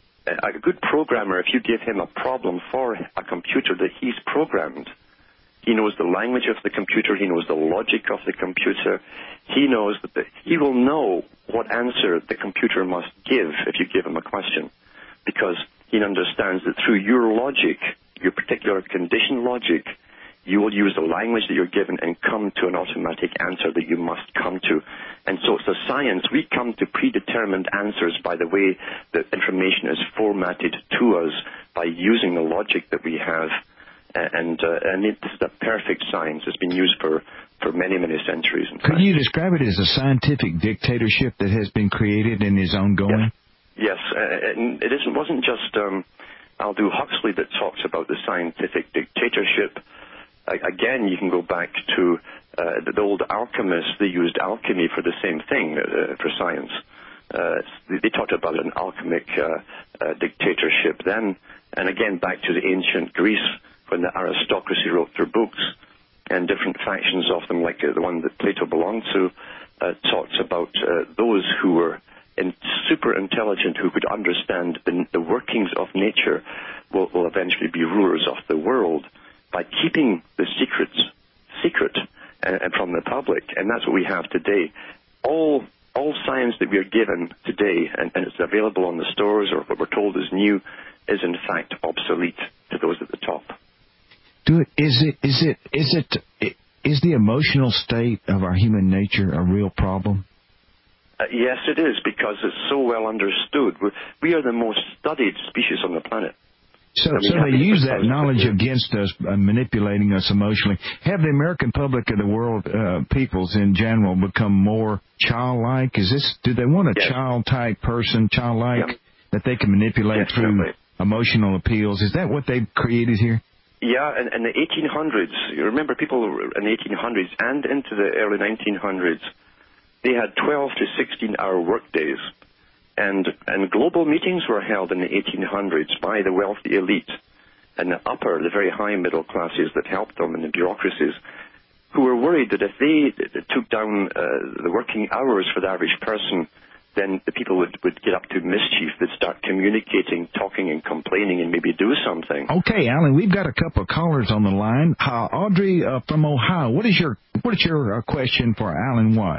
a good programmer, if you give him a problem for a computer that he's programmed, he knows the language of the computer, he knows the logic of the computer, he knows that the, he will know what answer the computer must give if you give him a question, because he understands that through your logic, your particular condition logic, you will use the language that you're given and come to an automatic answer that you must come to. And so it's a science. We come to predetermined answers by the way that information is formatted to us by using the logic that we have. And, uh, and it, this is a perfect science. It's been used for, for many, many centuries. In Could fact. you describe it as a scientific dictatorship that has been created and is ongoing? Yes, yes. Uh, and it isn't, wasn't just um, Aldous Huxley that talks about the scientific dictatorship. Uh, again, you can go back to uh, the, the old alchemists. They used alchemy for the same thing, uh, for science. Uh, they, they talked about an alchemic uh, uh, dictatorship then. And again, back to the ancient Greece, when the aristocracy wrote their books, and different factions of them, like uh, the one that Plato belonged to, uh, talked about uh, those who were in super intelligent, who could understand the, the workings of nature, will, will eventually be rulers of the world by keeping the secrets secret uh, from the public. And that's what we have today. All all science that we are given today, and, and it's available on the stores, or what we're told is new, is in fact obsolete to those at the top. Do it, is it, is it, is it, is the emotional state of our human nature a real problem? Uh, yes, it is, because it's so well understood. We're, we are the most studied species on the planet. So, I mean, so they use that knowledge years. against us, uh, manipulating us emotionally. Have the American public of the world, uh, peoples in general, become more childlike? Is this, do they want a Yes. child-type person, childlike, Yeah. that they can manipulate Yes, through certainly. emotional appeals? Is that what they've created here? Yeah, and in the eighteen hundreds, you remember people in the eighteen hundreds and into the early nineteen hundreds, they had twelve to sixteen-hour workdays. And, and global meetings were held in the eighteen hundreds by the wealthy elite and the upper, the very high middle classes that helped them in the bureaucracies, who were worried that if they took down uh, the working hours for the average person, then the people would, would get up to mischief. They'd start communicating, talking, and complaining, and maybe do something. Okay, Alan, we've got a couple of callers on the line. Uh, Audrey uh, from Ohio, what is your what is your uh, question for Alan Watt?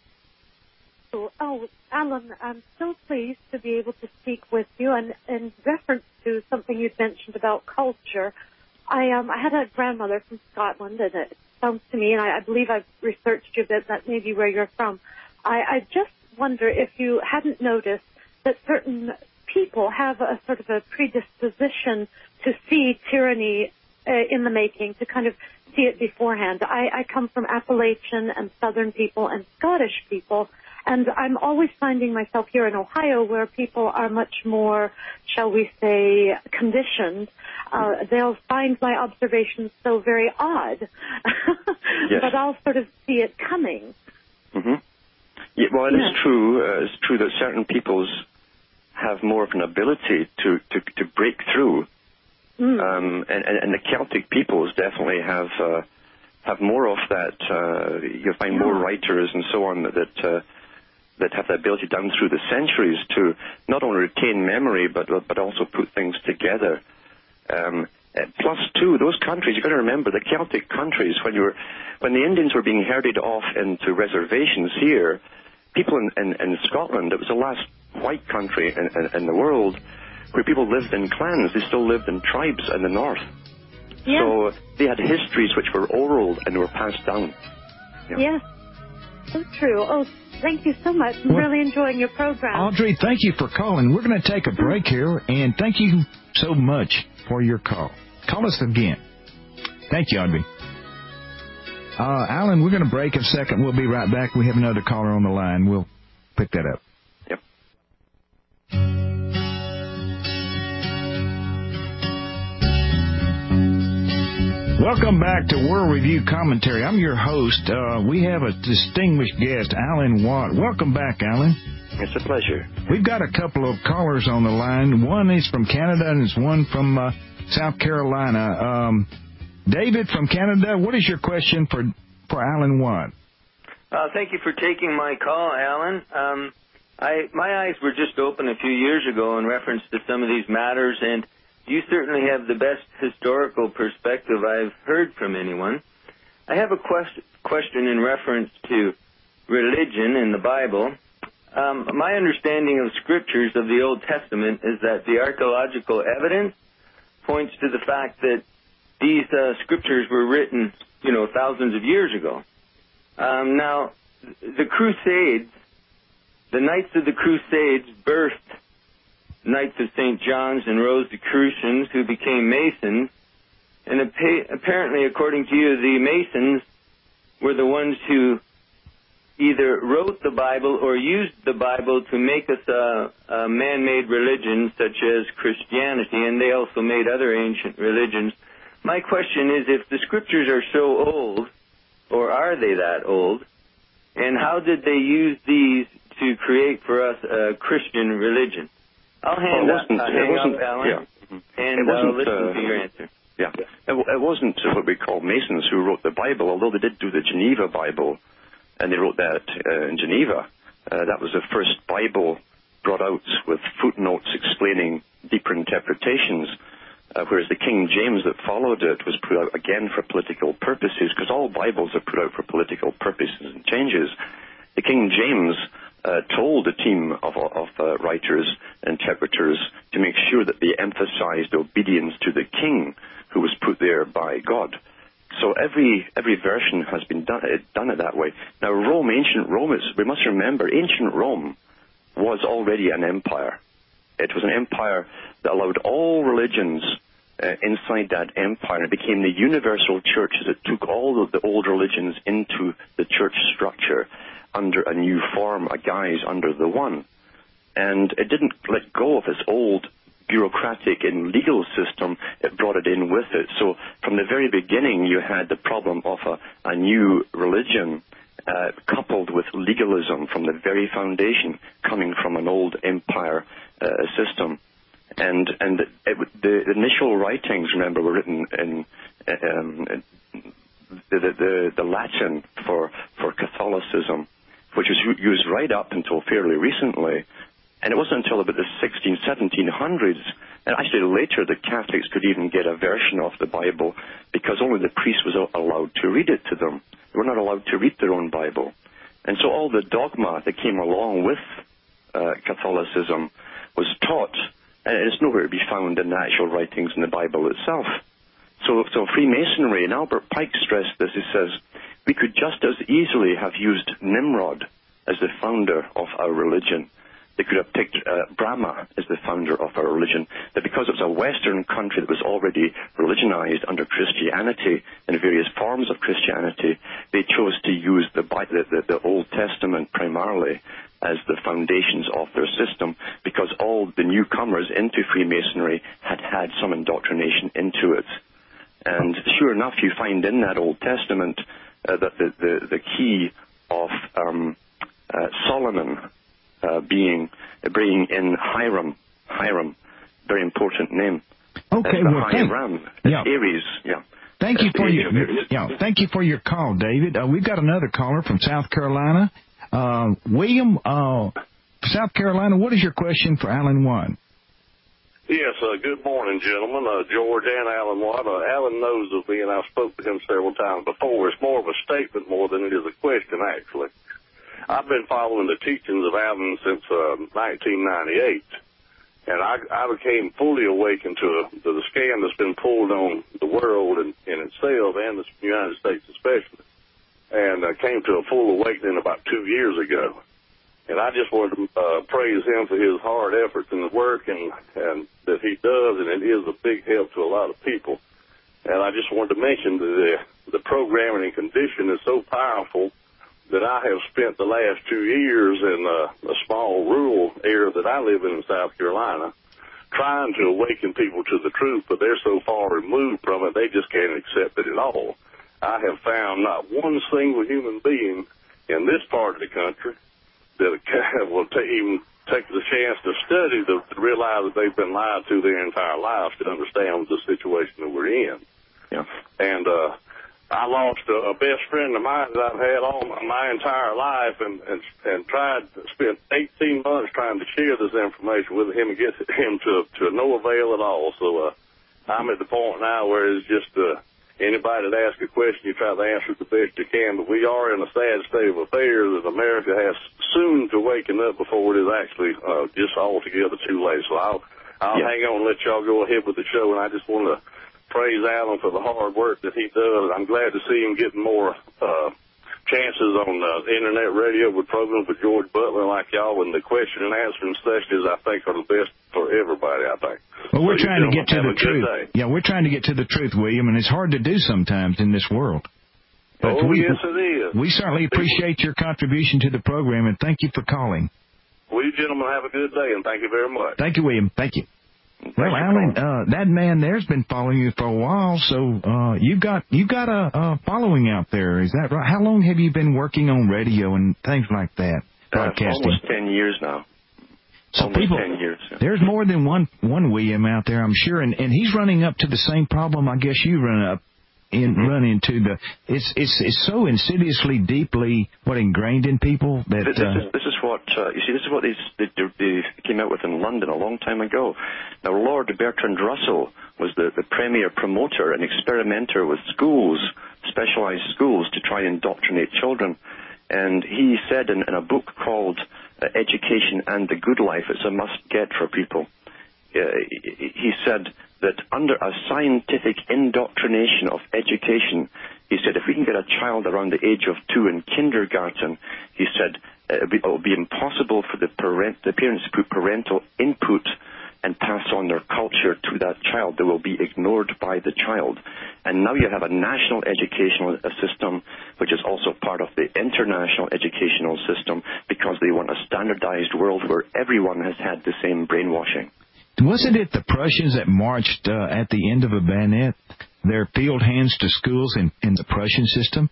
Oh, oh, Alan, I'm so pleased to be able to speak with you. And in reference to something you'd mentioned about culture, I um I had a grandmother from Scotland, and it sounds to me, and I, I believe I've researched you a bit, that may be where you're from. I, I just wonder if you hadn't noticed that certain people have a sort of a predisposition to see tyranny uh, in the making, to kind of see it beforehand. I, I come from Appalachian and Southern people and Scottish people, and I'm always finding myself here in Ohio where people are much more, shall we say, conditioned. Uh, they'll find my observations so very odd, yes. but I'll sort of see it coming. Mm-hmm. Yeah, well, it yeah. is true. Uh, it's true that certain peoples have more of an ability to, to, to break through. Mm. Um, and, and, and the Celtic peoples definitely have uh, have more of that. Uh, you'll find yeah. more writers and so on that that, uh, that have the ability down through the centuries to not only retain memory but but also put things together. Um, plus, too, those countries, you've got to remember, the Celtic countries, when you were, when the Indians were being herded off into reservations here, people in, in, in Scotland, it was the last white country in, in, in the world where people lived in clans. They still lived in tribes in the north. Yeah. So they had histories which were oral and were passed down. Yeah. Yes, so true. Oh, thank you so much. I'm well, really enjoying your program. Audrey, thank you for calling. We're going to take a break here, and thank you so much for your call. Call us again. Thank you, Audrey. Uh, Alan, we're going to break in a second. We'll be right back. We have another caller on the line. We'll pick that up. Yep. Welcome back to World Review Commentary. I'm your host. Uh, we have a distinguished guest, Alan Watt. Welcome back, Alan. It's a pleasure. We've got a couple of callers on the line. One is from Canada and it's one from uh, South Carolina. Um, David from Canada, what is your question for, for Alan Watt? Uh, thank you for taking my call, Alan. Um, I, my eyes were just open a few years ago in reference to some of these matters, and you certainly have the best historical perspective I've heard from anyone. I have a quest- question in reference to religion in the Bible. Um, my understanding of scriptures of the Old Testament is that the archaeological evidence points to the fact that these uh, scriptures were written, you know, thousands of years ago. Um, now, the Crusades, the Knights of the Crusades birthed Knights of Saint John's and Rosicrucians who became Masons, and apparently, according to you, the Masons were the ones who either wrote the Bible or used the Bible to make us a, a man-made religion such as Christianity, and they also made other ancient religions. My question is, if the scriptures are so old, or are they that old, and how did they use these to create for us a Christian religion? I'll hand well, up, uh, hang up, Alan, yeah. and I'll listen uh, to your answer. Yeah, it, it wasn't what we call Masons who wrote the Bible, although they did do the Geneva Bible, and they wrote that uh, in Geneva. Uh, that was the first Bible brought out with footnotes explaining deeper interpretations, uh, whereas the King James that followed it was put out again for political purposes, because all Bibles are put out for political purposes and changes. The King James uh, told a team of, of uh, writers, interpreters, to make sure that they emphasized obedience to the king who was put there by God. So every every version has been done, done it that way. Now, Rome, ancient Rome, is, we must remember, ancient Rome was already an empire. It was an empire that allowed all religions uh, inside that empire. It became the universal church that took all of the old religions into the church structure under a new form, a guise under the one. And it didn't let go of its old bureaucratic and legal system, it brought it in with it. So from the very beginning, you had the problem of a, a new religion uh, coupled with legalism from the very foundation, coming from an old empire uh, system. And and it, the initial writings, remember, were written in um, the, the the Latin for for Catholicism, which was used right up until fairly recently. And it wasn't until about the sixteen, seventeen hundreds, and actually later, the Catholics could even get a version of the Bible because only the priest was allowed to read it to them. They were not allowed to read their own Bible. And so all the dogma that came along with uh, Catholicism was taught, and it's nowhere to be found in the actual writings in the Bible itself. So, so Freemasonry, and Albert Pike stressed this, he says, we could just as easily have used Nimrod as the founder of our religion. They could have picked uh, Brahma as the founder of our religion, but because it was a Western country that was already religionized under Christianity and various forms of Christianity, they chose to use the, the, the, the Old Testament primarily as the foundations of their system, because all the newcomers into Freemasonry had had some indoctrination into it. And sure enough, you find in that Old Testament uh, that the, the, the key of um, uh, Solomon uh, being bringing in Hiram, Hiram, very important name. Okay, uh, well, thank, Hiram, yeah. Aries, yeah. Thank you for your, yeah, thank you for your call, David. Uh, we've got another caller from South Carolina. Uh, William, uh, South Carolina, what is your question for Alan Watt? Yes, uh, good morning, gentlemen. Uh, George and Alan Watt. Uh, Alan knows of me, and I've spoken to him several times before. It's more of a statement more than it is a question, actually. I've been following the teachings of Alan since uh, nineteen ninety-eight, and I, I became fully awakened to, to the scam that's been pulled on the world in, in itself and the United States especially, and I came to a full awakening about two years ago. And I just wanted to uh, praise him for his hard efforts in the work and, and that he does, and it is a big help to a lot of people. And I just wanted to mention that the, the programming and condition is so powerful that I have spent the last two years in a, a small rural area that I live in in South Carolina trying to awaken people to the truth, but they're so far removed from it, they just can't accept it at all. I have found not one single human being in this part of the country that will t- even take the chance to study to, to realize that they've been lied to their entire lives to understand the situation that we're in. Yeah. And uh, I lost a, a best friend of mine that I've had all my, my entire life, and, and and tried to spend eighteen months trying to share this information with him and get him to to no avail at all. So uh, I'm at the point now where it's just uh, anybody that asks a question, you try to answer it the best you can. But we are in a sad state of affairs that America has soon to waken up before it is actually uh, just altogether too late. So I'll I'll yeah. hang on and let y'all go ahead with the show, and I just want to praise Alan for the hard work that he does. I'm glad to see him getting more uh, chances on uh, internet radio with programs with George Butler like y'all, and the question and answering sessions I think are the best for everybody, I think. Well, we're so trying to get to the truth. Yeah, we're trying to get to the truth, William, and it's hard to do sometimes in this world. But oh, we, yes, it is. We certainly appreciate your contribution to the program, and thank you for calling. Well, you gentlemen have a good day, and thank you very much. Thank you, William. Thank you. Well, Alan, uh, that man there's been following you for a while, so uh, you got you got a, a following out there. Is that right? How long have you been working on radio and things like that? Broadcasting. Uh, almost ten years now. So almost people, ten years. Yeah. There's more than one one William out there, I'm sure, and and he's running up to the same problem I guess you run up in mm-hmm. run into. The it's it's it's so insidiously, deeply what ingrained in people that this, uh, this, is, this is what uh, you see. This is what they, they, they came out with in London a long time ago. Now, Lord Bertrand Russell was the, the premier promoter and experimenter with schools, specialized schools, to try and indoctrinate children. And he said in, in a book called uh, Education and the Good Life, it's a must-get for people. Uh, he said that under a scientific indoctrination of education, he said if we can get a child around the age of two in kindergarten, he said it will be, it will be impossible for the, parent, the parents to put parental input and pass on their culture to that child. They will be ignored by the child. And now you have a national educational system, which is also part of the international educational system, because they want a standardized world where everyone has had the same brainwashing. Wasn't it the Prussians that marched uh, at the end of a bayonet, their field hands to schools in, in the Prussian system?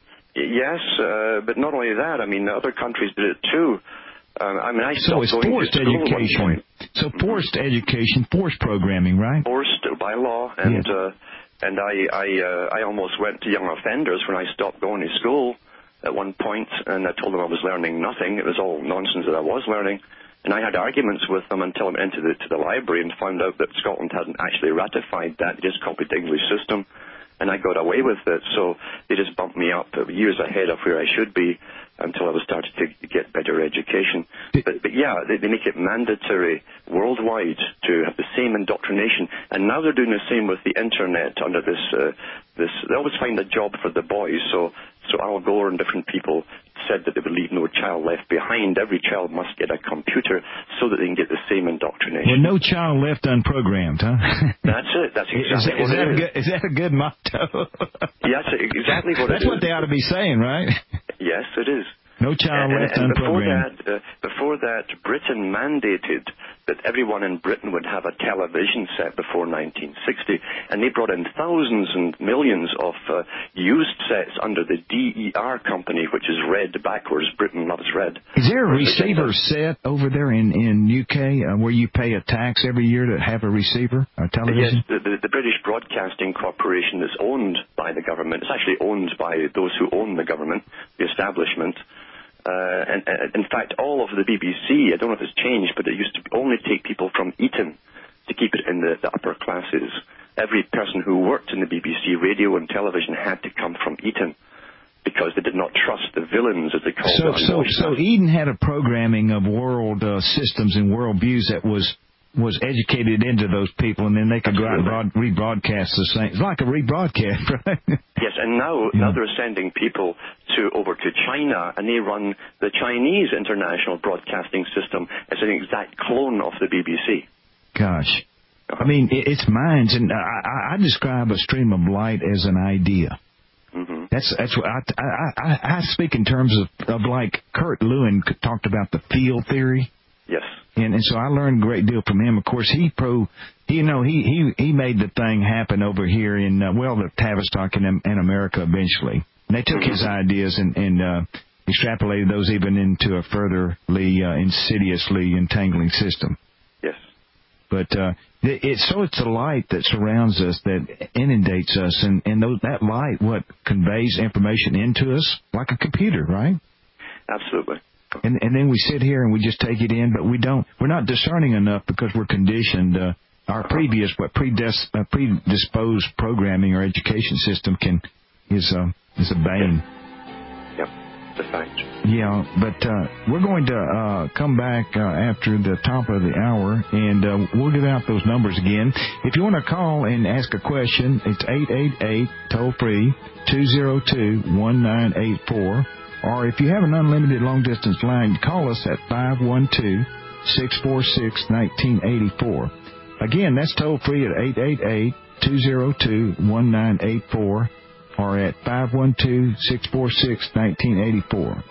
Yes, uh, but not only that. I mean, other countries did it too. Um, I mean, I so it's going forced to school education. At one point. So forced mm-hmm. education, forced programming, right? Forced by law, and yeah. uh, and I I uh, I almost went to young offenders when I stopped going to school at one point, and I told them I was learning nothing. It was all nonsense that I was learning. And I had arguments with them until I went into the, to the library and found out that Scotland hadn't actually ratified that. They just copied the English system, and I got away with it. So they just bumped me up years ahead of where I should be until I was starting to get better education. But, but yeah, they, they make it mandatory worldwide to have the same indoctrination. And now they're doing the same with the Internet under this, uh, this they always find a job for the boys. So, so Al Gore and different people said that they would leave no child left behind. Every child must get a computer so that they can get the same indoctrination. Well, no child left unprogrammed, huh? That's it. That's exactly is that, is what that it a is. Good, is that a good motto? Yeah, that's exactly what That's it is. what they ought to be saying, right? Yes, it is. No child and, left and before unprogrammed. that, uh, before that, Britain mandated that everyone in Britain would have a television set before nineteen sixty, and they brought in thousands and millions of uh, used sets under the D E R company, which is red backwards. Britain loves red. Is there a receiver set over there in in U K uh, where you pay a tax every year to have a receiver, a television? Yes, the, the, the British Broadcasting Corporation is owned by the government. It's actually owned by those who own the government, the establishment. Uh, and, and in fact, all of the B B C, I don't know if it's changed, but it used to only take people from Eton to keep it in the, the upper classes. Every person who worked in the B B C radio and television had to come from Eton because they did not trust the villains, as they call so, them. So, so Eden had a programming of world uh, systems and world views that was was educated into those people, and then they could Absolutely. go out and broad, rebroadcast the same. It's like a rebroadcast, right? Yes, and now yeah. now they're sending people to over to China, and they run the Chinese international broadcasting system as an exact clone of the B B C. Gosh. I mean, it, it's minds, and I, I describe a stream of light as an idea. Mm-hmm. That's that's what I, I, I, I speak in terms of, of like Kurt Lewin talked about the field theory. Yes. And, and so I learned a great deal from him. Of course, he pro, he, you know, he, he, he made the thing happen over here in, uh, well, the Tavistock in, in America eventually. And they took mm-hmm. his ideas and, and uh, extrapolated those even into a furtherly, uh, insidiously entangling system. Yes. But uh, it, it's so it's the light that surrounds us that inundates us, and, and those, that light, what, conveys information into us like a computer, right? Absolutely. And, and then we sit here and we just take it in, but we don't. We're not discerning enough because we're conditioned. Uh, our previous, what predis, uh, predisposed programming or education system can is uh, is a bane. Yep, it's a fact. Yeah, but uh, we're going to uh, come back uh, after the top of the hour, and uh, we'll give out those numbers again. If you want to call and ask a question, it's eight eight eight toll free two zero two one nine eight four. Or if you have an unlimited long-distance line, call us at five one two, six four six, one nine eight four. Again, that's toll-free at eight eight eight two zero two one nine eight four or at five one two, six four six, one nine eight four.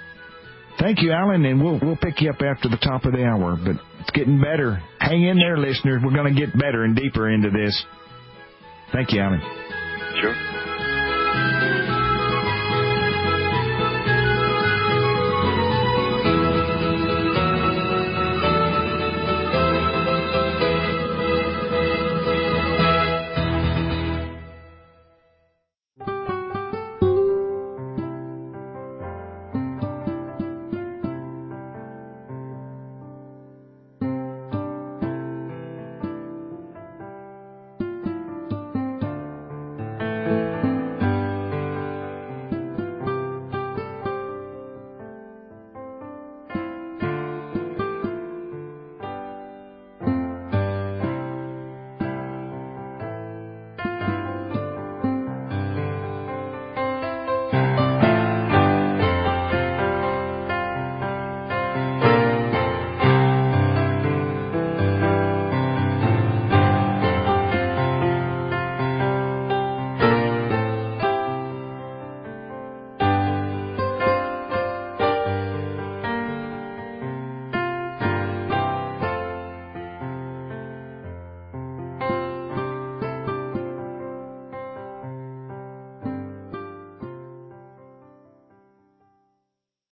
Thank you, Alan, and we'll we'll pick you up after the top of the hour. But it's getting better. Hang in there, listeners. We're going to get better and deeper into this. Thank you, Alan. Sure.